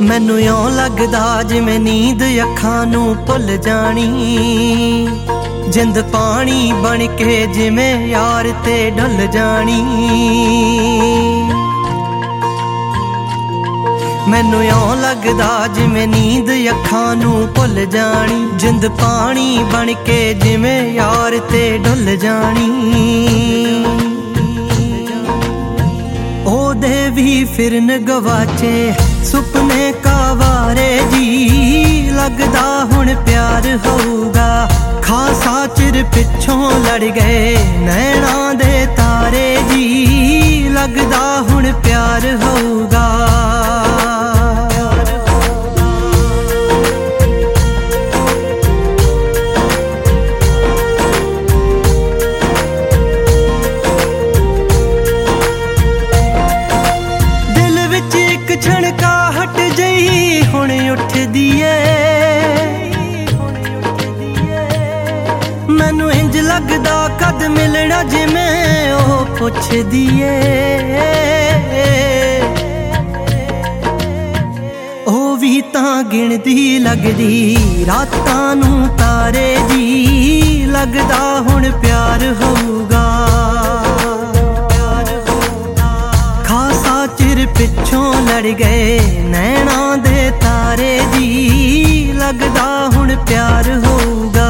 मैनू इउं लगदा जिवें नींद अखां नूं भुल जानी, जिंद पानी बन के जिवें यार ते ढल जानी। मैनू इउं लगदा जिवें नींद अखां नूं भुल जानी, जिंद पानी बन के जिवें यार ते ढल जानी। ओदे भी फिरन गवाचे सुपने कावारे जी, लगदा हुण प्यार होऊगा। खासा चिर पिछों लड़ गए नैना दे तारे जी, लगदा हुण प्यार होऊगा। छणकाहट जही हुण उठदी ऐ, मैनू इंज लगदा कद मिलना जिवें ओह पुछदी ऐ। ओह भी तां गिणदी लगदी रातां नूं तारे जी, लगदा हुण प्यार होऊगा। चिर पिछों लड़ गए नैना दे तारे जी, लगदा हुण प्यार होऊगा।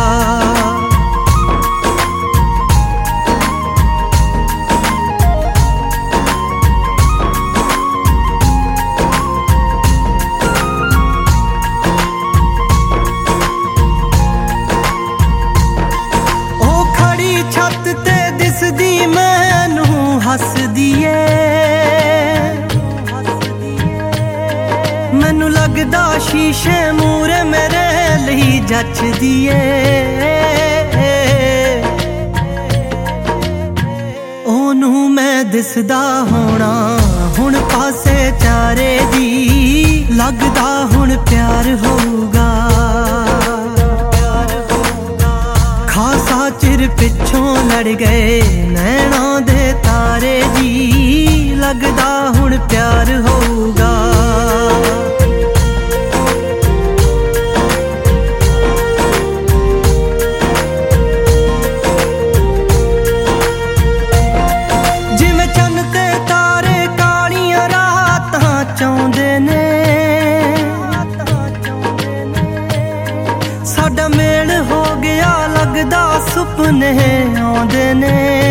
ओ खड़ी छत ते दिसदी मैनू हसदी ऐ, मैनू लगदा शीशे मूरे मेरे लई जचदी ऐ। ओनू मैं दिसदा होना हुण पासे चारे जी, लगदा हुण प्यार होऊगा। खासा चिर पिछों लड़ गए नैना दे तारे जी, लगदा हुण प्यार होऊगा। साडा मेल हो गया लगदा सुपने आउंदे ने,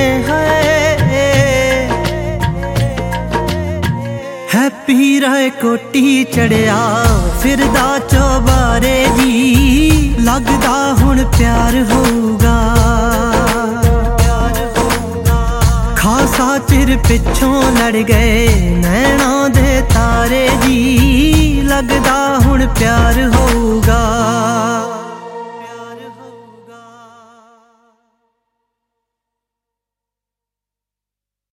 हैप्पी राय कोटी चढ़िया फिरदा चौबारे जी, लगदा हुण प्यार होऊगा। खासा चिर पिछों लड़ गए नैना दे तारे जी, लगदा हुण प्यार होऊगा।